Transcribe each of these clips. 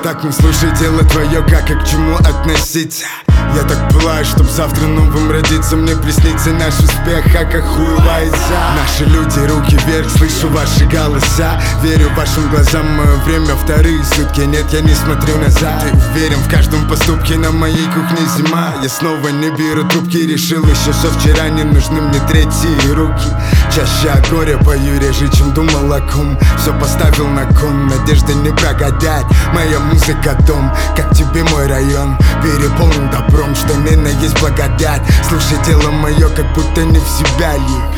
так, ну слушай, дело твое, как и к чему относиться. Я так пылаю, чтоб завтра новым родиться. Мне приснится наш успех, как охуевается. Наши люди, руки вверх, слышу ваши голоса. Верю вашим глазам, мое время вторые сутки. Нет, я не смотрю назад. Ты уверен в каждом поступке, на моей кухне зима. Я снова не беру трубки, решил еще со вчера не нужны мне третьи руки. Чаще о горе пою, реже, чем думал о ком. Все поставил на кон, надежда не прогадать. Моя музыка дом, как тебе мой район. Переполнен добром, что именно есть благодать. Слушай, дело мое, как будто не в себя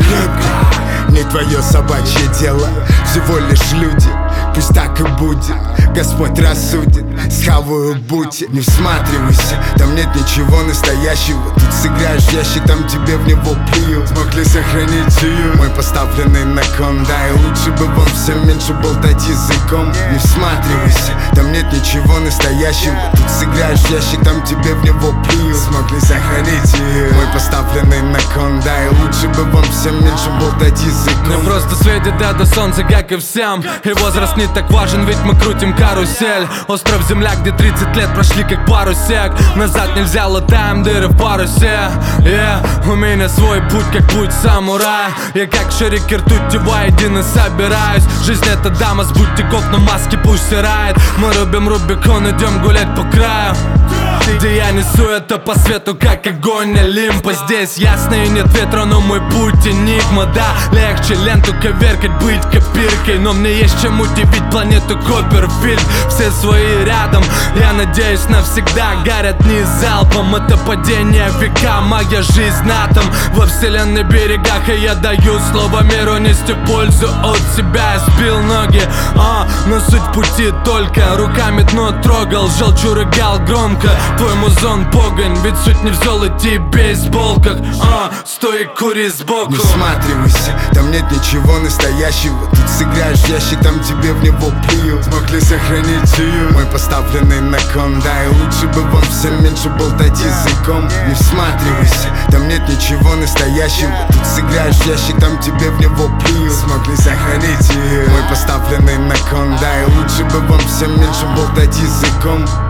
ли. Не твое собачье дело, всего лишь люди. Пусть так и будет, Господь рассудит. Схаваю бути, не всматривайся, там нет ничего настоящего. Тут сыграешь ящик, там тебе в него плюют. Смог ли сохранить ее? Мой поставленный на кон. Да, и лучше бы вам всем меньше болтать языком. Не всматривайся, там нет ничего настоящего. Тут сыграешь ящик, там тебе в него плюют. Смог ли сохранить ее? Мой поставленный на кон. Да, и лучше бы вам всем меньше болтать языком. Мне просто светит до солнца, как и всем. И возраст не так важен, ведь мы крутим карусель. Остров земля, где 30 лет прошли как пару сек. Назад нельзя, латаем дыры в парусе. У меня свой путь, как путь самурая. Я как шарик ртути воедино и собираюсь. Жизнь это дама с бутиков, но маски пусть стирает. Мы рубим Рубикон, идем гулять по краю. Где я несу это по свету, как огонь Олимпа. Здесь ясно и нет ветра, но мой путь энигма. Да, легче ленту коверкать, быть копиркой. Но мне есть чем удивить планету Копперфильд. Все свои рядом, я надеюсь навсегда. Горят не залпом, это падение века. Моя жизнь на атом, во вселенной берегах. И я даю слово миру нести пользу от себя. Я сбил ноги, но суть пути только. Руками дно трогал, желчью рыгал громко. Твой музон погонь, ведь суть не в золоте и бейсболках. Стой и кури сбоку. Не всматривайся, там нет ничего настоящего. Тут сыграешь ящик, там тебе в него плюют. Смог ли сохранить ее? Мой поставленный на кон. Да, и лучше бы вам всем меньше болтать языком. Не всматривайся, там нет ничего настоящего. Тут сыграешь ящик, там тебе в него плюют. Смог ли сохранить ее? Мой поставленный на кон. Да, и лучше бы вам всем меньше болтать языком.